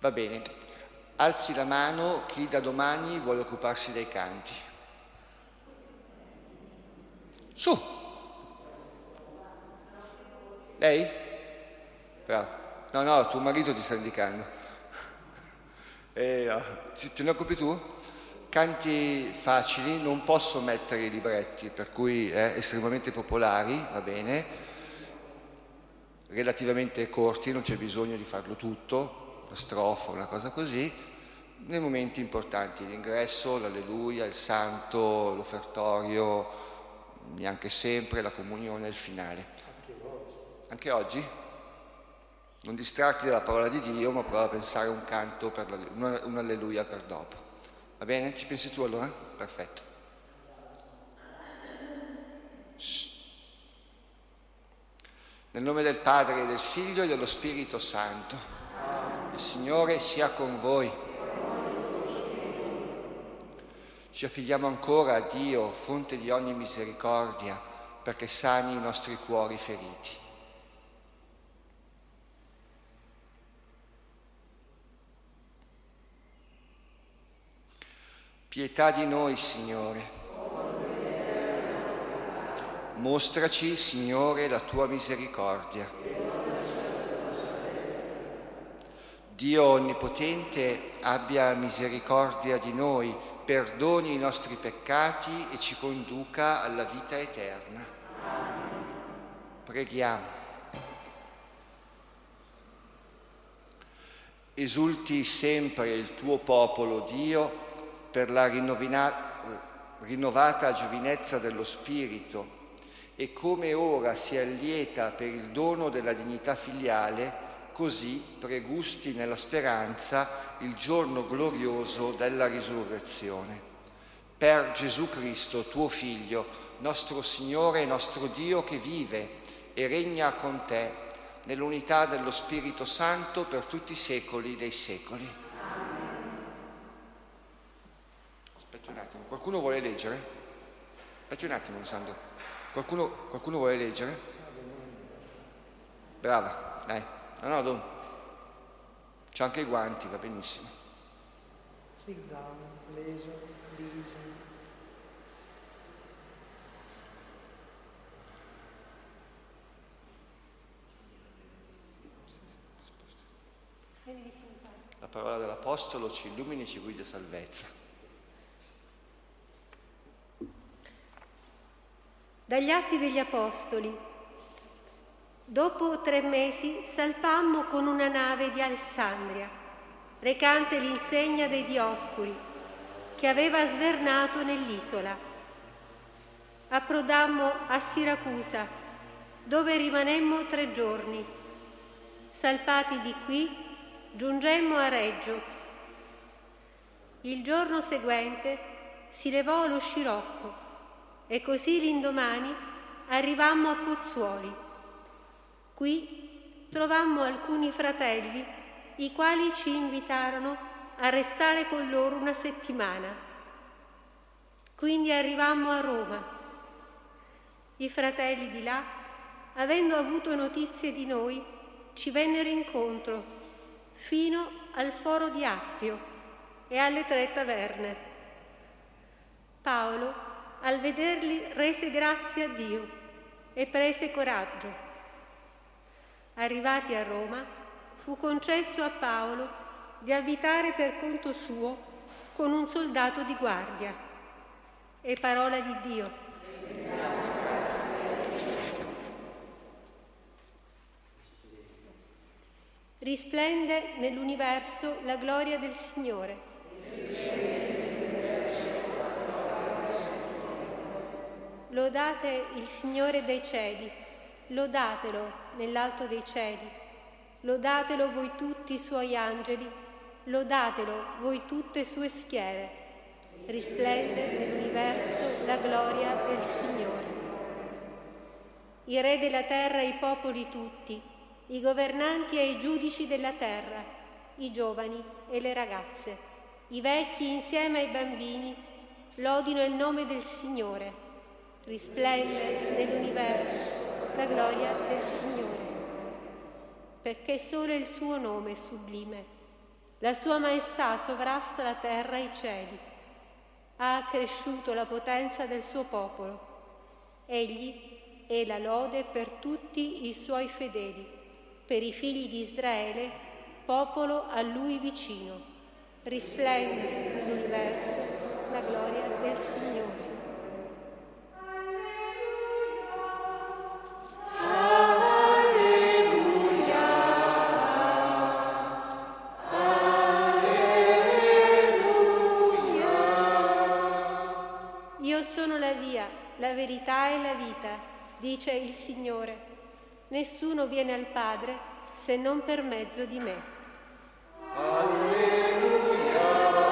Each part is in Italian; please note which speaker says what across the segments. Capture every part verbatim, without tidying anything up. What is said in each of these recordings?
Speaker 1: Va bene, alzi la mano chi da domani vuole occuparsi dei canti. Su! Lei? Bravo. No, no, tuo marito ti sta indicando. Eh, no. Ti, te ne occupi tu? Canti facili, non posso mettere i libretti, per cui eh, estremamente popolari, va bene, relativamente corti, non c'è bisogno di farlo tutto, una strofa, una cosa così, nei momenti importanti, l'ingresso, l'alleluia, il santo, l'offertorio, neanche sempre, la comunione, il finale. Anche oggi? Non distrarti dalla parola di Dio, ma prova a pensare un canto, per un, un alleluia per dopo. Va bene? Ci pensi tu allora? Perfetto. Shh. Nel nome del Padre, e del Figlio e dello Spirito Santo. Il Signore sia con voi. Ci affidiamo ancora a Dio, fonte di ogni misericordia, perché sani i nostri cuori feriti. Pietà di noi, Signore. Mostraci, Signore, la tua misericordia. Dio Onnipotente abbia misericordia di noi, perdoni i nostri peccati e ci conduca alla vita eterna. Preghiamo. Esulti sempre il tuo popolo, Dio, per la rinnovina, rinnovata giovinezza dello Spirito, e come ora si allieta per il dono della dignità filiale, così pregusti nella speranza il giorno glorioso della risurrezione. Per Gesù Cristo, tuo Figlio, nostro Signore e nostro Dio, che vive e regna con te nell'unità dello Spirito Santo per tutti i secoli dei secoli. Aspetti un attimo, qualcuno vuole leggere? Aspetti un attimo, Sandro. Qualcuno, qualcuno vuole leggere? Brava, dai. No, no, Don. C'ha anche i guanti, va benissimo.
Speaker 2: Sit down, please, please.
Speaker 1: La parola dell'Apostolo ci illumini e ci guida a salvezza.
Speaker 3: Dagli Atti degli Apostoli. Dopo tre mesi salpammo con una nave di Alessandria, recante l'insegna dei Dioscuri, che aveva svernato nell'isola. Approdammo a Siracusa, dove rimanemmo tre giorni. Salpati di qui, giungemmo a Reggio. Il giorno seguente si levò lo scirocco e così l'indomani arrivammo a Pozzuoli. Qui trovammo alcuni fratelli, i quali ci invitarono a restare con loro una settimana. Quindi arrivammo a Roma. I fratelli di là, avendo avuto notizie di noi, ci vennero incontro fino al foro di Appio e alle tre taverne. Paolo, al vederli, rese grazie a Dio e prese coraggio. Arrivati a Roma, fu concesso a Paolo di abitare per conto suo con un soldato di guardia. E parola di Dio. Risplende nell'universo la gloria del Signore. Lodate il Signore dei cieli, lodatelo nell'alto dei cieli, lodatelo voi tutti i suoi angeli, lodatelo voi tutte sue schiere. Risplende nell'universo la gloria del Signore. I re della terra e i popoli tutti, i governanti e i giudici della terra, i giovani e le ragazze, i vecchi insieme ai bambini, lodino il nome del Signore. Risplende nell'universo la gloria del Signore, perché solo il suo nome è sublime. La sua maestà sovrasta la terra e i cieli. Ha accresciuto la potenza del suo popolo. Egli è la lode per tutti i suoi fedeli, per i figli di Israele, popolo a lui vicino. Risplende nell'universo la gloria del Signore. La verità e la vita, dice il Signore. Nessuno viene al Padre se non per mezzo di me.
Speaker 1: Alleluia,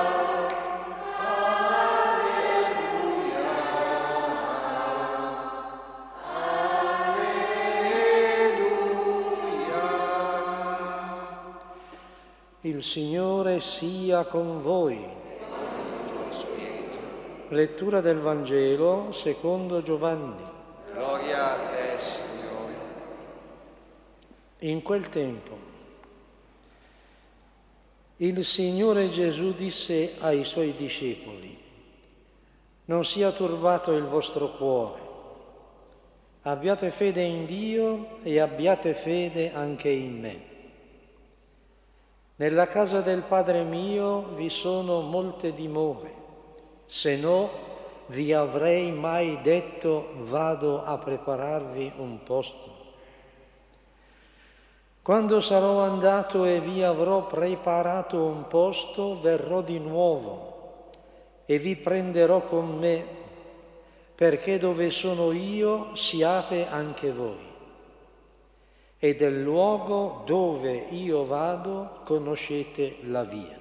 Speaker 1: alleluia, alleluia.
Speaker 2: Il Signore sia con voi. Lettura del Vangelo secondo Giovanni.
Speaker 1: Gloria a te, Signore.
Speaker 2: In quel tempo il Signore Gesù disse ai Suoi discepoli: non sia turbato il vostro cuore, abbiate fede in Dio e abbiate fede anche in me. Nella casa del Padre mio vi sono molte dimore. Se no, vi avrei mai detto vado a prepararvi un posto. Quando sarò andato e vi avrò preparato un posto, verrò di nuovo e vi prenderò con me, perché dove sono io siate anche voi. E del luogo dove io vado conoscete la via.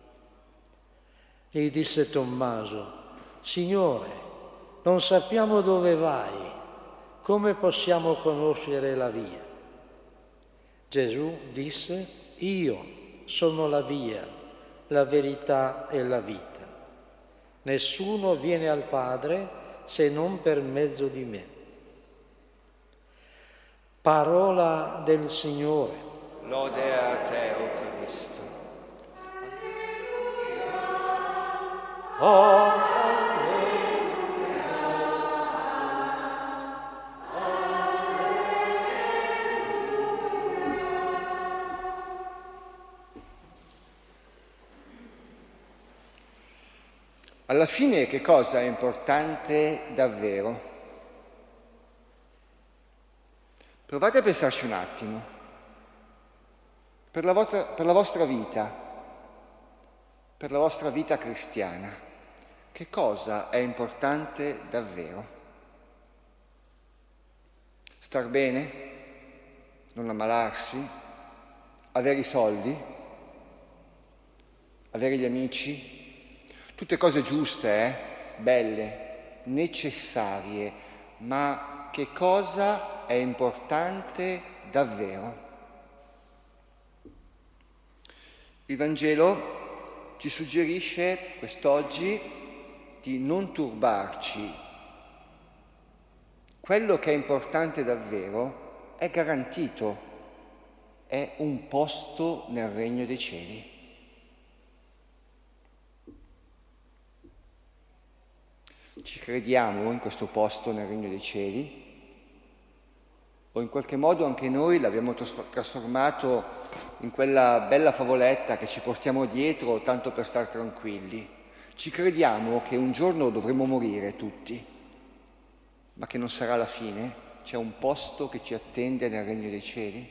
Speaker 2: Gli disse Tommaso: Signore, non sappiamo dove vai, come possiamo conoscere la via? Gesù disse: io sono la via, la verità e la vita. Nessuno viene al Padre se non per mezzo di me. Parola del Signore.
Speaker 1: Lode a te, o Cristo.
Speaker 2: Oh,
Speaker 1: alla fine che cosa è importante davvero? Provate a pensarci un attimo. Per la vostra, per la vostra vita, per la vostra vita cristiana, che cosa è importante davvero? Star bene? Non ammalarsi? Avere i soldi? Avere gli amici? Tutte cose giuste, eh? Belle, necessarie, ma che cosa è importante davvero? Il Vangelo ci suggerisce quest'oggi di non turbarci. Quello che è importante davvero è garantito, è un posto nel regno dei cieli. Ci crediamo in questo posto nel regno dei cieli? O in qualche modo anche noi l'abbiamo trasformato in quella bella favoletta che ci portiamo dietro tanto per star tranquilli? Ci crediamo che un giorno dovremo morire tutti, ma che non sarà la fine? C'è un posto che ci attende nel regno dei cieli?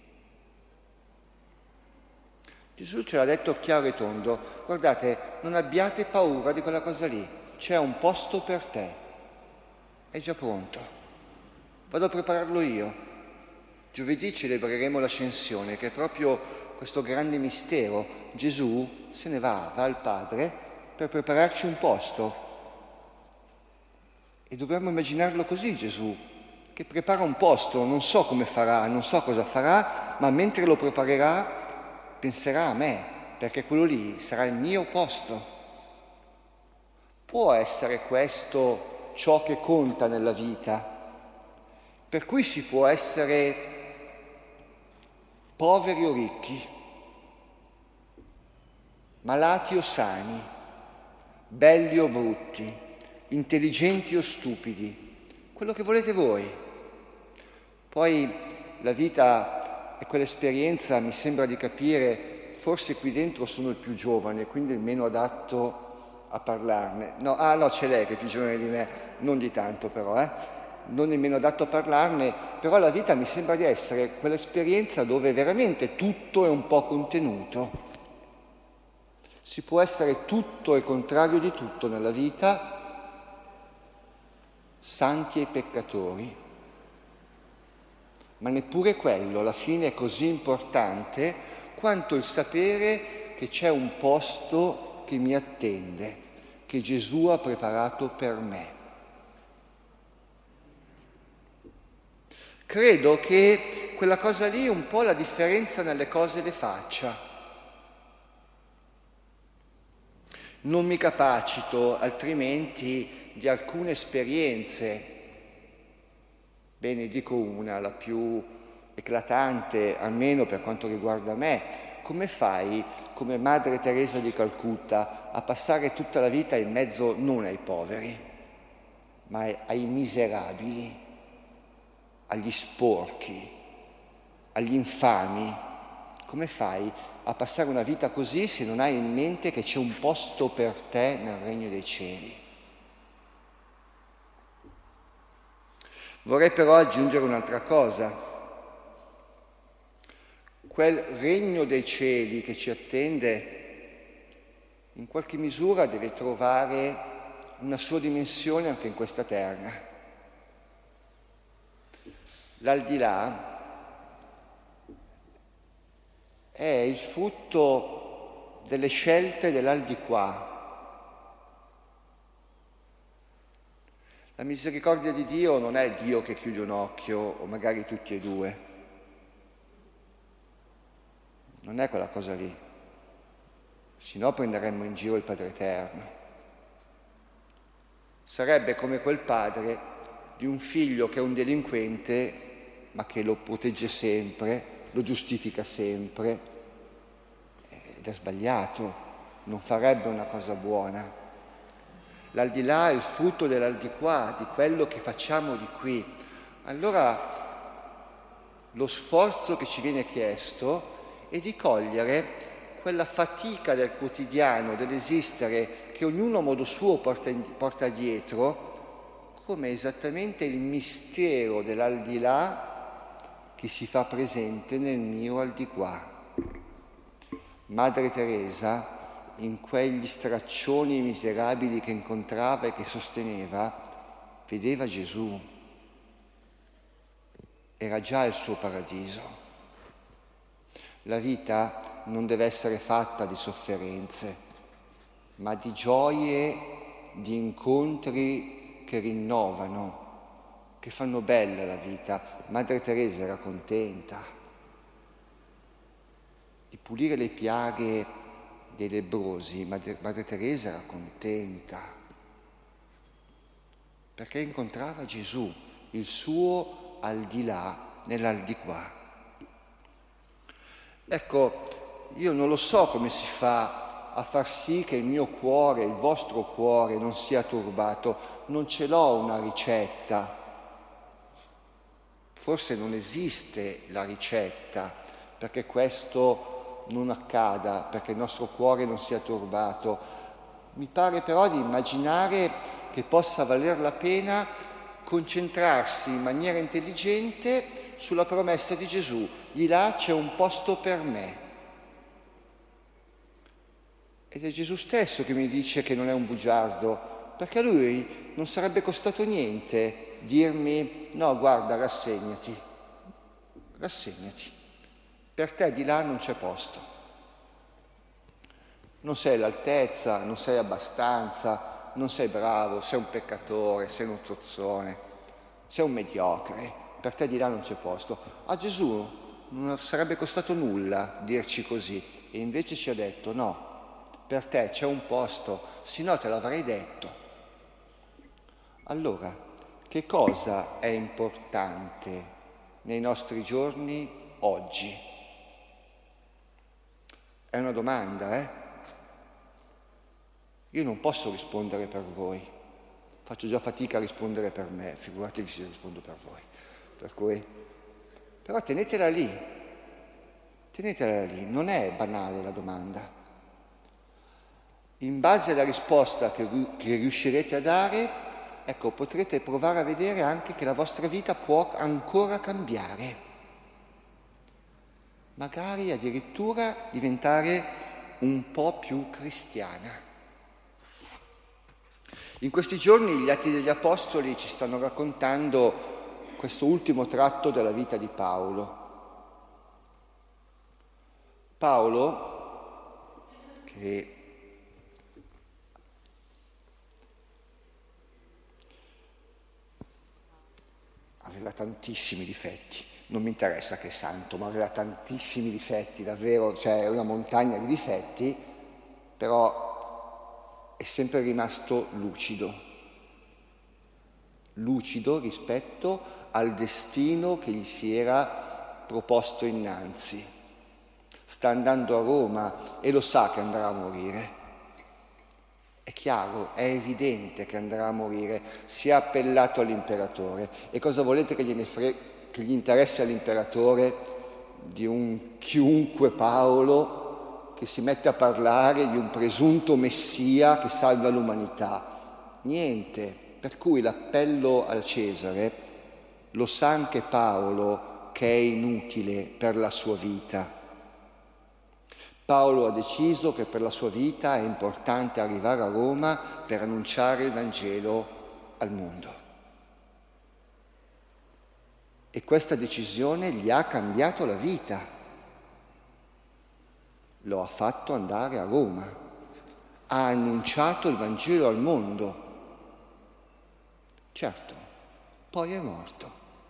Speaker 1: Gesù ce l'ha detto chiaro e tondo: guardate, non abbiate paura di quella cosa lì, c'è un posto per te, è già pronto, vado a prepararlo io. Giovedì celebreremo l'ascensione, che è proprio questo grande mistero. Gesù se ne va, va al Padre per prepararci un posto. E dovremmo immaginarlo così, Gesù, che prepara un posto, non so come farà, non so cosa farà, ma mentre lo preparerà penserà a me, perché quello lì sarà il mio posto. Può essere questo ciò che conta nella vita, per cui si può essere poveri o ricchi, malati o sani, belli o brutti, intelligenti o stupidi, quello che volete voi. Poi la vita e quell'esperienza, mi sembra di capire, forse qui dentro sono il più giovane, quindi il meno adatto a parlarne. No, ah no, c'è lei che è più giovane di me, non di tanto però, eh? Non il meno adatto a parlarne, però la vita mi sembra di essere quell'esperienza dove veramente tutto è un po' contenuto. Si può essere tutto e il contrario di tutto nella vita, santi e peccatori, ma neppure quello alla fine è così importante quanto il sapere che c'è un posto che mi attende, che Gesù ha preparato per me. Credo che quella cosa lì un po' la differenza nelle cose le faccia. Non mi capacito altrimenti di alcune esperienze. Bene, dico una, la più eclatante, almeno per quanto riguarda me. Come fai, come Madre Teresa di Calcutta, a passare tutta la vita in mezzo non ai poveri, ma ai miserabili, agli sporchi, agli infami? Come fai a passare una vita così se non hai in mente che c'è un posto per te nel regno dei cieli? Vorrei però aggiungere un'altra cosa. Quel regno dei cieli che ci attende, in qualche misura deve trovare una sua dimensione anche in questa terra. L'aldilà è il frutto delle scelte dell'aldilà. La misericordia di Dio non è Dio che chiude un occhio, o magari tutti e due. Non è quella cosa lì. Sennò prenderemmo in giro il Padre Eterno. Sarebbe come quel padre di un figlio che è un delinquente, ma che lo protegge sempre, lo giustifica sempre, ed è sbagliato, non farebbe una cosa buona. L'aldilà è il frutto dell'aldiquà, di quello che facciamo di qui. Allora lo sforzo che ci viene chiesto è di cogliere quella fatica del quotidiano, dell'esistere, che ognuno a modo suo porta, porta dietro, come esattamente il mistero dell'aldilà che si fa presente nel mio aldiquà. Madre Teresa, in quegli straccioni miserabili che incontrava e che sosteneva, vedeva Gesù. Era già il suo paradiso. La vita non deve essere fatta di sofferenze, ma di gioie, di incontri che rinnovano, che fanno bella la vita. Madre Teresa era contenta di pulire le piaghe dei lebbrosi. Madre, Madre Teresa era contenta perché incontrava Gesù, il suo al di là nell'aldiquà. Ecco, io non lo so come si fa a far sì che il mio cuore, il vostro cuore non sia turbato. Non ce l'ho una ricetta. Forse non esiste la ricetta perché questo non accada, perché il nostro cuore non sia turbato. Mi pare però di immaginare che possa valer la pena concentrarsi in maniera intelligente sulla promessa di Gesù: di là c'è un posto per me. Ed è Gesù stesso che mi dice che non è un bugiardo, perché a lui non sarebbe costato niente dirmi: no, guarda, rassegnati, rassegnati, per te di là non c'è posto. Non sei all'altezza, non sei abbastanza, non sei bravo, sei un peccatore, sei uno zozzone, sei un mediocre, per te di là non c'è posto. A Gesù non sarebbe costato nulla dirci così, e invece ci ha detto: no, per te c'è un posto, se no te l'avrei detto. Allora, che cosa è importante nei nostri giorni oggi? È una domanda, eh? Io non posso rispondere per voi, faccio già fatica a rispondere per me, figuratevi se rispondo per voi. Per cui, però tenetela lì, tenetela lì, non è banale la domanda. In base alla risposta che, che riuscirete a dare, ecco, potrete provare a vedere anche che la vostra vita può ancora cambiare. Magari addirittura diventare un po' più cristiana. In questi giorni gli Atti degli Apostoli ci stanno raccontando questo ultimo tratto della vita di Paolo. Paolo, che aveva tantissimi difetti, non mi interessa che è santo, ma aveva tantissimi difetti, davvero, cioè una montagna di difetti, però è sempre rimasto lucido, lucido rispetto al destino che gli si era proposto innanzi. Sta andando a Roma e lo sa che andrà a morire. È chiaro, è evidente che andrà a morire, si è appellato all'imperatore. E cosa volete che, gliene fre- che gli interessi all'imperatore di un chiunque Paolo che si mette a parlare di un presunto messia che salva l'umanità? Niente. Per cui l'appello al Cesare lo sa anche Paolo che è inutile per la sua vita. Paolo ha deciso che per la sua vita è importante arrivare a Roma per annunciare il Vangelo al mondo. E questa decisione gli ha cambiato la vita. Lo ha fatto andare a Roma, ha annunciato il Vangelo al mondo. Certo, poi è morto.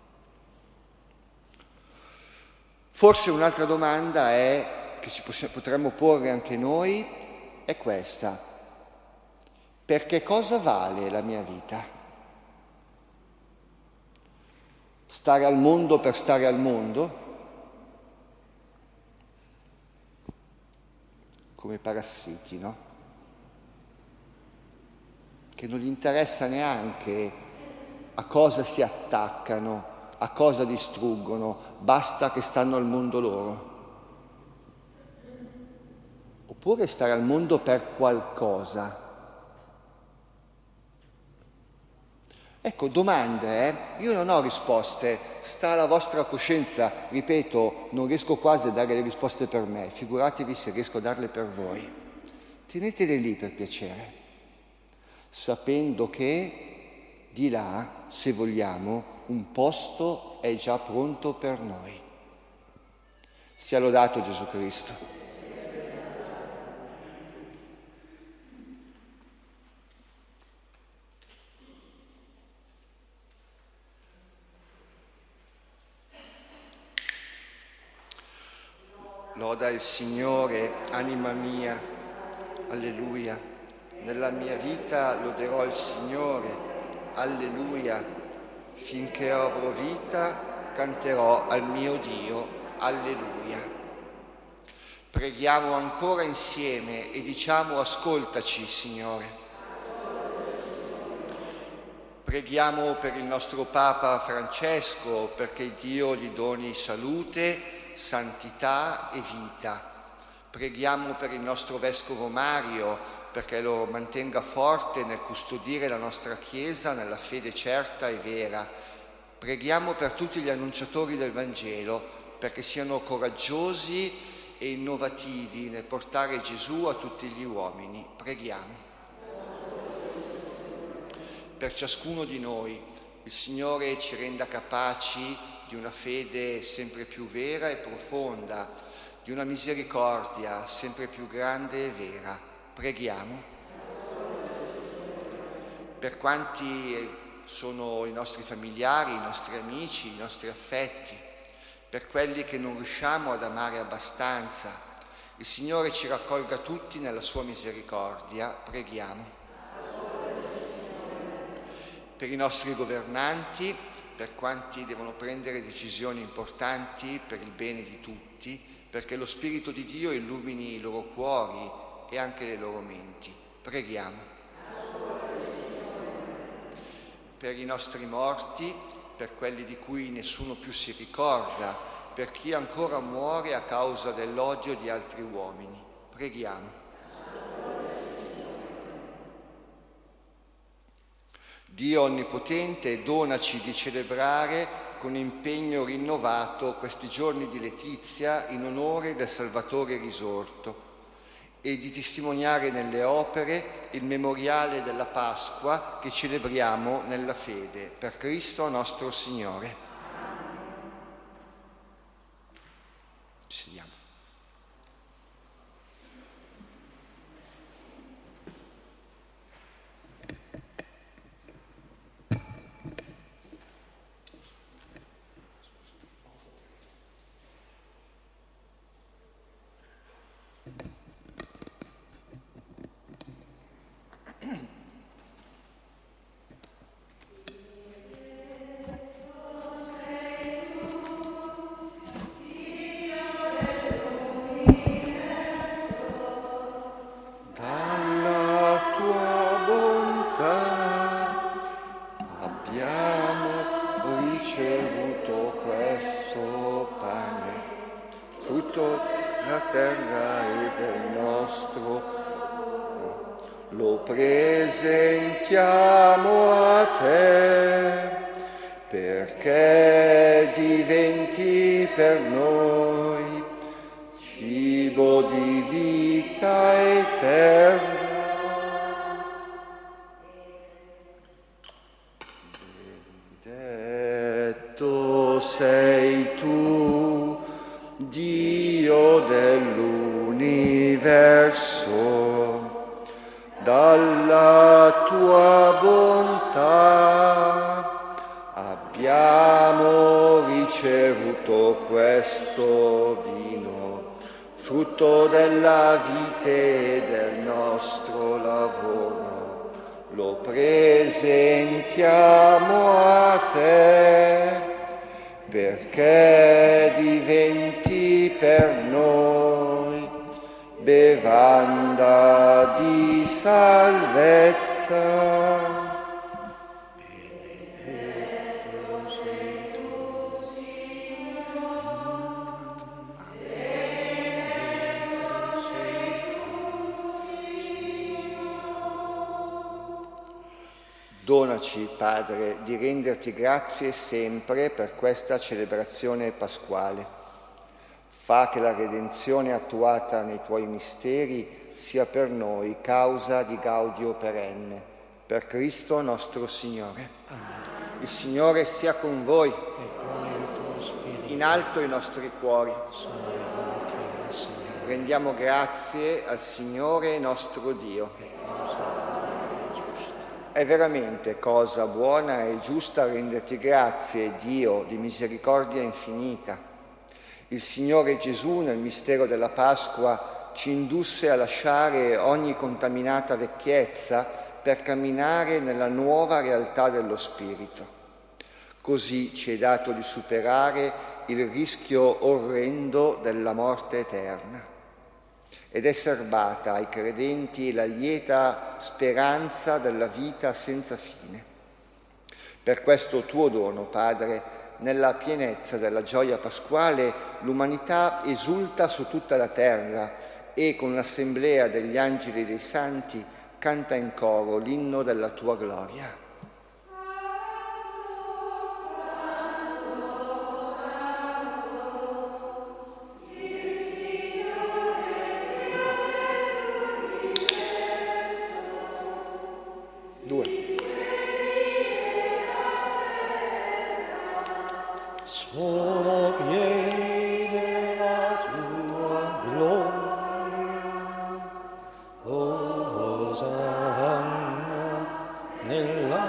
Speaker 1: Forse un'altra domanda è, che ci potremmo porre anche noi, è questa: perché cosa vale la mia vita? Stare al mondo per stare al mondo? Come parassiti, no? Che non gli interessa neanche a cosa si attaccano, a cosa distruggono, basta che stanno al mondo loro. Oppure stare al mondo per qualcosa. Ecco, domande, eh? Io non ho risposte, sta alla vostra coscienza, ripeto, non riesco quasi a dare le risposte per me, figuratevi se riesco a darle per voi. Tenetele lì per piacere, sapendo che di là, se vogliamo, un posto è già pronto per noi. Sia lodato Gesù Cristo. Loda il Signore, anima mia, alleluia. Nella mia vita loderò il Signore, alleluia. Finché avrò vita canterò al mio Dio, alleluia. Preghiamo ancora insieme e diciamo: ascoltaci, Signore. Preghiamo per il nostro Papa Francesco, perché Dio gli doni salute, santità e vita. Preghiamo per il nostro Vescovo Mario, perché lo mantenga forte nel custodire la nostra Chiesa nella fede certa e vera. Preghiamo per tutti gli annunciatori del Vangelo, perché siano coraggiosi e innovativi nel portare Gesù a tutti gli uomini. Preghiamo. Per ciascuno di noi, il Signore ci renda capaci di una fede sempre più vera e profonda, di una misericordia sempre più grande e vera. Preghiamo. Per quanti sono i nostri familiari, i nostri amici, i nostri affetti, per quelli che non riusciamo ad amare abbastanza, il Signore ci raccolga tutti nella sua misericordia. Preghiamo. Per i nostri governanti, per quanti devono prendere decisioni importanti per il bene di tutti, perché lo Spirito di Dio illumini i loro cuori e anche le loro menti. Preghiamo. Per i nostri morti, per quelli di cui nessuno più si ricorda, per chi ancora muore a causa dell'odio di altri uomini. Preghiamo. Dio Onnipotente, donaci di celebrare con impegno rinnovato questi giorni di letizia in onore del Salvatore risorto e di testimoniare nelle opere il memoriale della Pasqua che celebriamo nella fede. Per Cristo nostro Signore. Ci sediamo.
Speaker 4: Lo presentiamo a te, perché diventi per noi cibo di vita eterna. Benedetto sei tu, Dio dell'universo. Dalla tua bontà abbiamo ricevuto questo vino, frutto della vite e del nostro lavoro. Lo presentiamo a te, perché diventi per noi bevanda di salvezza. Benedetto sei tu, benedetto sei tu.
Speaker 1: Donaci, Padre, di renderti grazie sempre per questa celebrazione pasquale. Fa che la redenzione attuata nei tuoi misteri sia per noi causa di gaudio perenne. Per Cristo nostro Signore.
Speaker 2: Amen.
Speaker 1: Il Signore sia con voi.
Speaker 2: E con il tuo spirito.
Speaker 1: In alto i nostri cuori.
Speaker 2: Sono rivolti al Signore.
Speaker 1: Rendiamo grazie al Signore nostro Dio.
Speaker 2: È cosa buona e giusta.
Speaker 1: È veramente cosa buona e giusta renderti grazie, Dio, di misericordia infinita. Il Signore Gesù, nel mistero della Pasqua, ci indusse a lasciare ogni contaminata vecchiezza per camminare nella nuova realtà dello Spirito. Così ci è dato di superare il rischio orrendo della morte eterna ed è serbata ai credenti la lieta speranza della vita senza fine. Per questo tuo dono, Padre, nella pienezza della gioia pasquale, l'umanità esulta su tutta la terra e con l'assemblea degli angeli e dei santi canta in coro l'inno della tua gloria. Due.
Speaker 2: Sono pieni della tua gloria, Osanna nella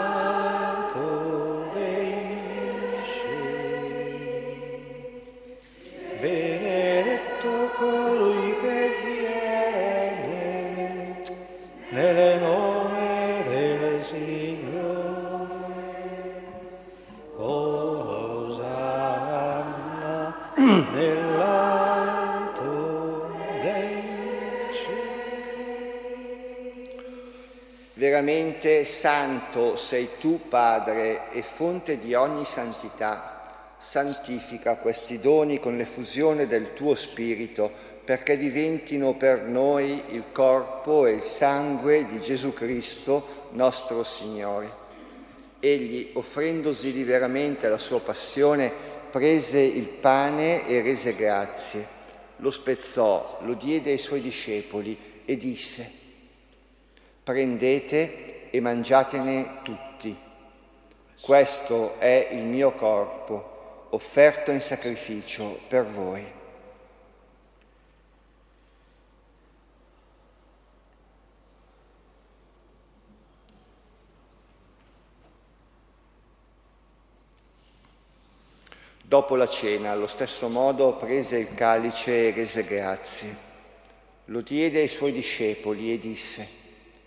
Speaker 1: Veramente santo sei tu, Padre, e fonte di ogni santità. Santifica questi doni con l'effusione del tuo Spirito, perché diventino per noi il corpo e il sangue di Gesù Cristo, nostro Signore. Egli, offrendosi liberamente alla sua passione, prese il pane e rese grazie. Lo spezzò, lo diede ai suoi discepoli e disse: prendete e mangiatene tutti. Questo è il mio corpo, offerto in sacrificio per voi. Dopo la cena, allo stesso modo, prese il calice e rese grazie. Lo diede ai suoi discepoli e disse: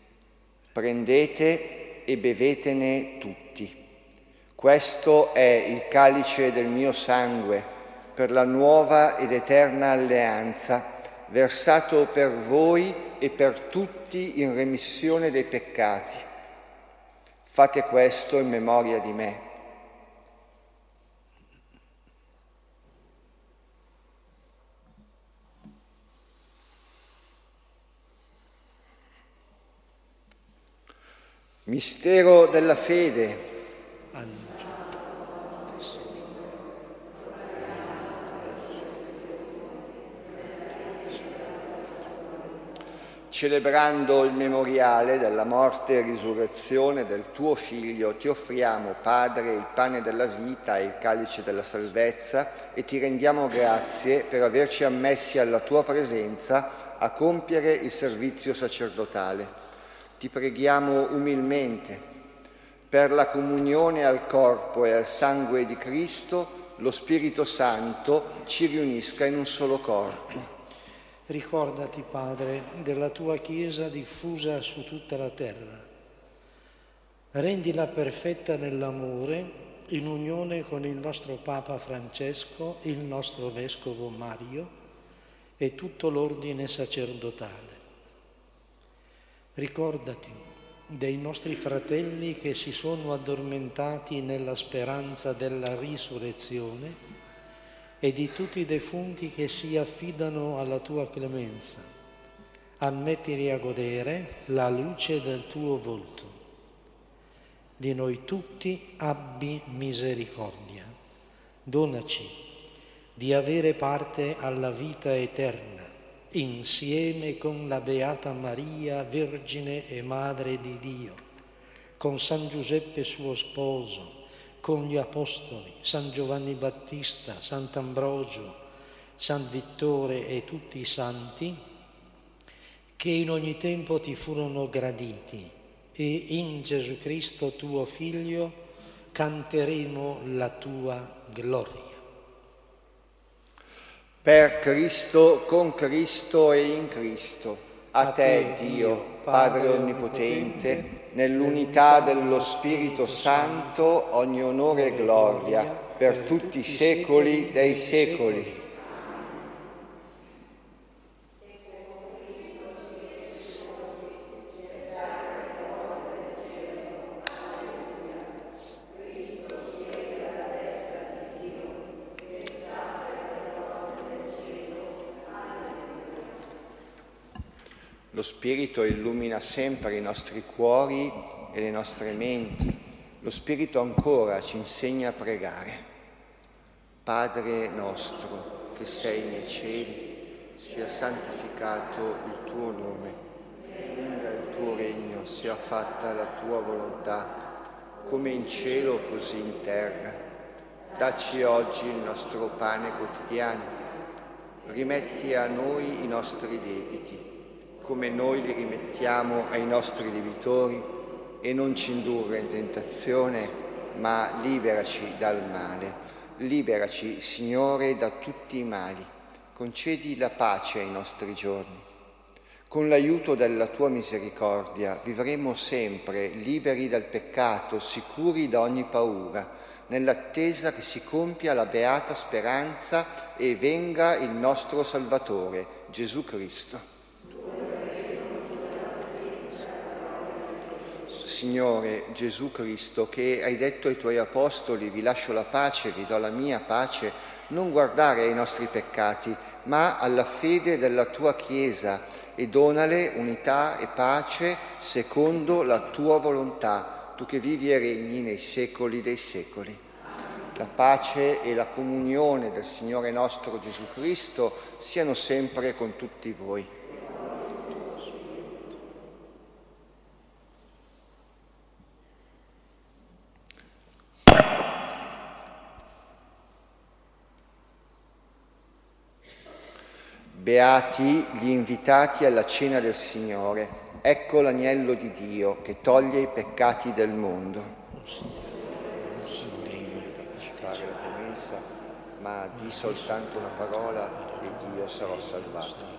Speaker 1: prendete e bevetene tutti. Questo è il calice del mio sangue, per la nuova ed eterna alleanza, versato per voi e per tutti in remissione dei peccati. Fate questo in memoria di me. Mistero della fede. Celebrando il memoriale della morte e risurrezione del tuo Figlio, ti offriamo, Padre, il pane della vita e il calice della salvezza e ti rendiamo grazie per averci ammessi alla tua presenza a compiere il servizio sacerdotale. Ti preghiamo umilmente, per la comunione al corpo e al sangue di Cristo, lo Spirito Santo ci riunisca in un solo corpo.
Speaker 2: Ricordati, Padre, della tua Chiesa diffusa su tutta la terra. Rendila perfetta nell'amore, in unione con il nostro Papa Francesco, il nostro Vescovo Mario e tutto l'ordine sacerdotale. Ricordati dei nostri fratelli che si sono addormentati nella speranza della risurrezione e di tutti i defunti che si affidano alla tua clemenza. Ammettili a godere la luce del tuo volto. Di noi tutti abbi misericordia. Donaci di avere parte alla vita eterna, insieme con la Beata Maria, Vergine e Madre di Dio, con San Giuseppe suo sposo, con gli Apostoli, San Giovanni Battista, Sant'Ambrogio, San Vittore e tutti i santi, che in ogni tempo ti furono graditi, e in Gesù Cristo tuo Figlio canteremo la tua gloria.
Speaker 1: Per Cristo, con Cristo e in Cristo, a te, Dio, Padre Onnipotente, nell'unità dello Spirito Santo, ogni onore e gloria, per tutti i secoli dei secoli. Lo Spirito illumina sempre i nostri cuori e le nostre menti. Lo Spirito ancora ci insegna a pregare. Padre nostro, che sei nei cieli, sia santificato il tuo nome. Venga il tuo regno, sia fatta la tua volontà, come in cielo così in terra. Dacci oggi il nostro pane quotidiano. Rimetti a noi i nostri debiti, come noi li rimettiamo ai nostri debitori, e non ci indurre in tentazione, ma liberaci dal male. Liberaci, Signore, da tutti i mali. Concedi la pace ai nostri giorni. Con l'aiuto della tua misericordia vivremo sempre liberi dal peccato, sicuri da ogni paura, nell'attesa che si compia la beata speranza e venga il nostro Salvatore, Gesù Cristo. Signore Gesù Cristo, che hai detto ai tuoi apostoli: vi lascio la pace, vi do la mia pace, non guardare ai nostri peccati, ma alla fede della tua Chiesa, e donale unità e pace secondo la tua volontà, tu che vivi e regni nei secoli dei secoli. La pace e la comunione del Signore nostro Gesù Cristo siano sempre con tutti voi. Beati gli invitati alla cena del Signore. Ecco l'agnello di Dio che toglie i peccati del mondo.
Speaker 2: Non sono degno di
Speaker 1: Fare la promessa, ma di soltanto una parola e Dio sarò salvato.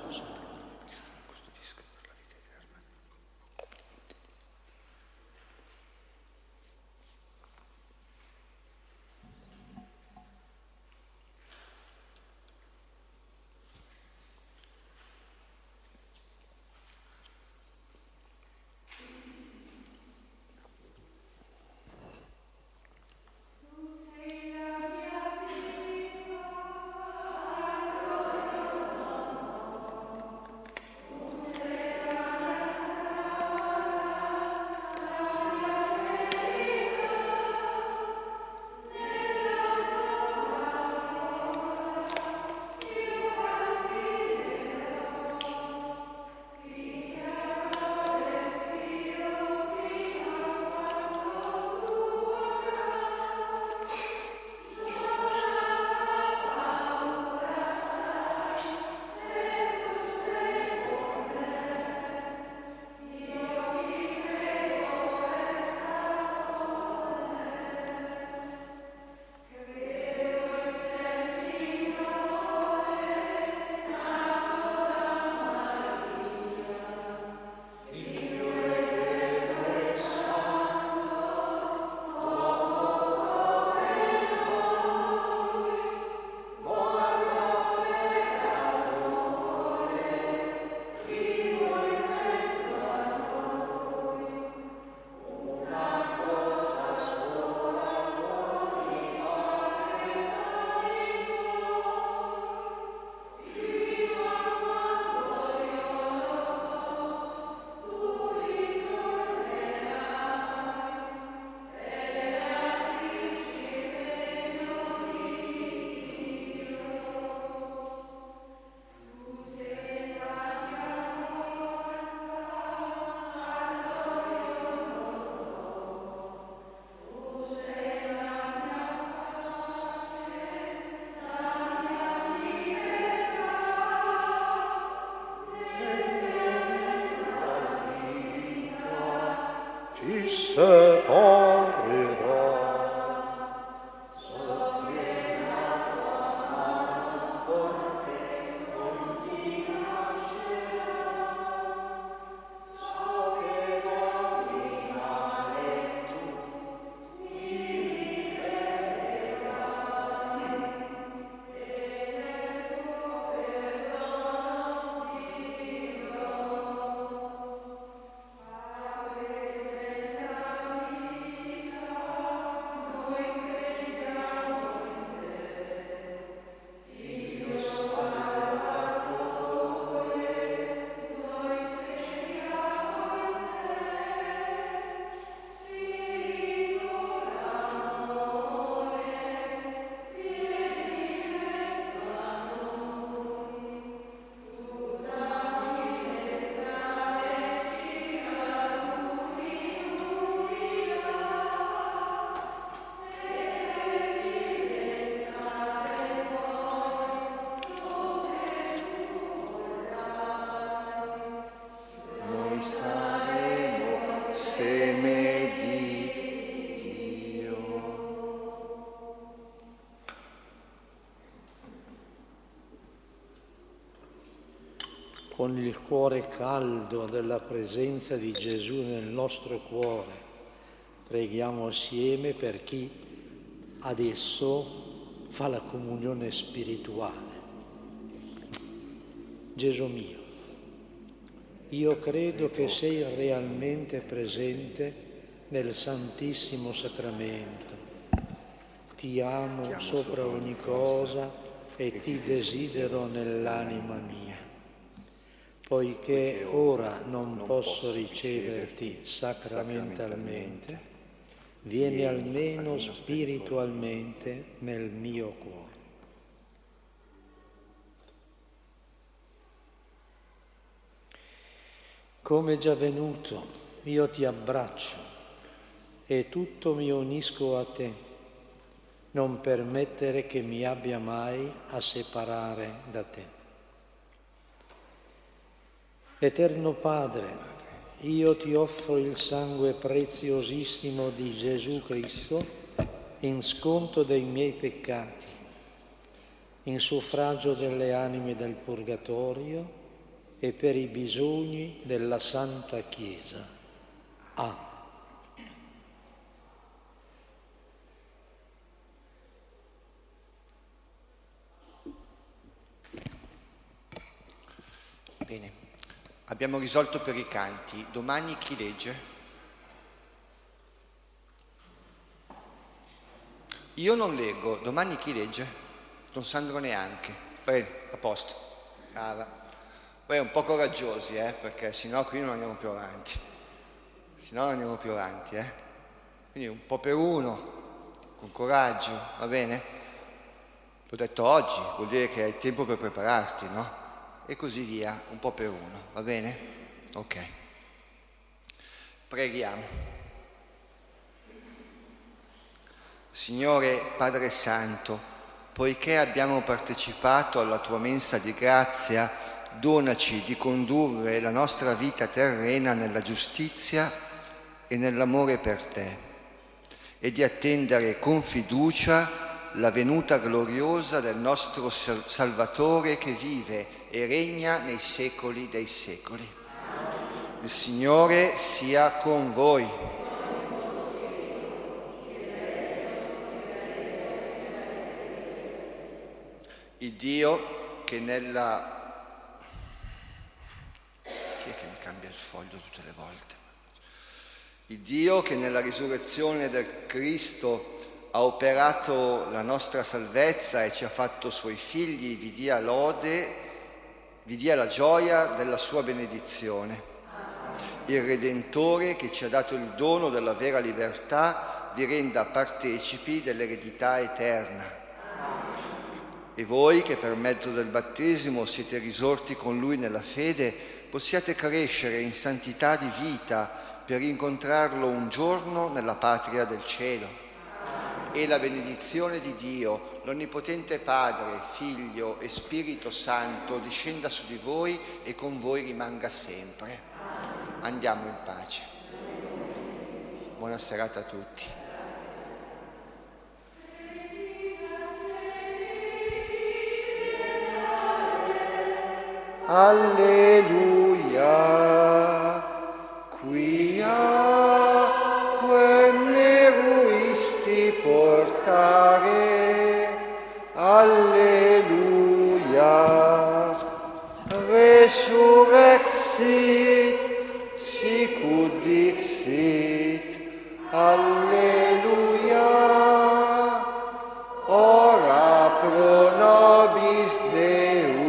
Speaker 2: Con il cuore caldo della presenza di Gesù nel nostro cuore, preghiamo assieme per chi adesso fa la comunione spirituale. Gesù mio, io credo che sei realmente presente nel Santissimo Sacramento. Ti amo sopra ogni cosa e ti desidero nell'anima mia. Poiché ora non posso riceverti sacramentalmente, vieni almeno spiritualmente nel mio cuore. Come già venuto, io ti abbraccio e tutto mi unisco a te. Non permettere che mi abbia mai a separare da te. Eterno Padre, io ti offro il sangue preziosissimo di Gesù Cristo in sconto dei miei peccati, in suffragio delle anime del Purgatorio e per i bisogni della Santa Chiesa. Amen.
Speaker 1: Bene, abbiamo risolto per i canti. Domani chi legge? Io non leggo, domani chi legge? Don Sandro neanche. Bene, a posto. Brava. Poi un po' coraggiosi, eh, perché sennò qui non andiamo più avanti. Sennò non andiamo più avanti, eh. Quindi un po' per uno, con coraggio, va bene? L'ho detto oggi, vuol dire che hai tempo per prepararti, no? E così via, un po' per uno, va bene? Ok. Preghiamo. Signore Padre Santo, poiché abbiamo partecipato alla tua mensa di grazia, donaci di condurre la nostra vita terrena nella giustizia e nell'amore per te e di attendere con fiducia la venuta gloriosa del nostro Salvatore che vive e regna nei secoli dei secoli. Il Signore sia con voi. Il Dio che nella... Chi è che mi cambia il foglio tutte le volte? Il Dio che nella risurrezione del Cristo ha operato la nostra salvezza e ci ha fatto suoi figli, vi dia lode, vi dia la gioia della sua benedizione. Il Redentore che ci ha dato il dono della vera libertà vi renda partecipi dell'eredità eterna. E voi che per mezzo del battesimo siete risorti con Lui nella fede, possiate crescere in santità di vita per incontrarlo un giorno nella patria del cielo. E la benedizione di Dio, l'Onnipotente Padre, Figlio e Spirito Santo discenda su di voi e con voi rimanga sempre. Andiamo in pace. Buona serata a tutti. Alleluia, quia quem meruisti portare, alleluia, resurrexit, sicut dixit, alleluia, ora pro nobis Deum,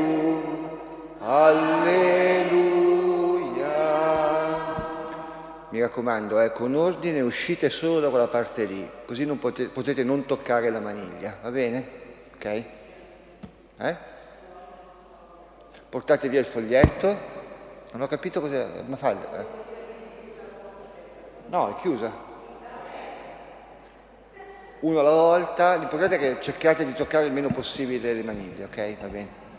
Speaker 1: alleluia. Mi raccomando, eh, con ordine uscite solo da quella parte lì, così non potete, potete non toccare la maniglia, va bene? Ok? Eh? Portate via il foglietto. Non ho capito cosa... Ma fa... Eh. No, è chiusa. Uno alla volta. L'importante è che cerchiate di toccare il meno possibile le maniglie, ok? Va bene?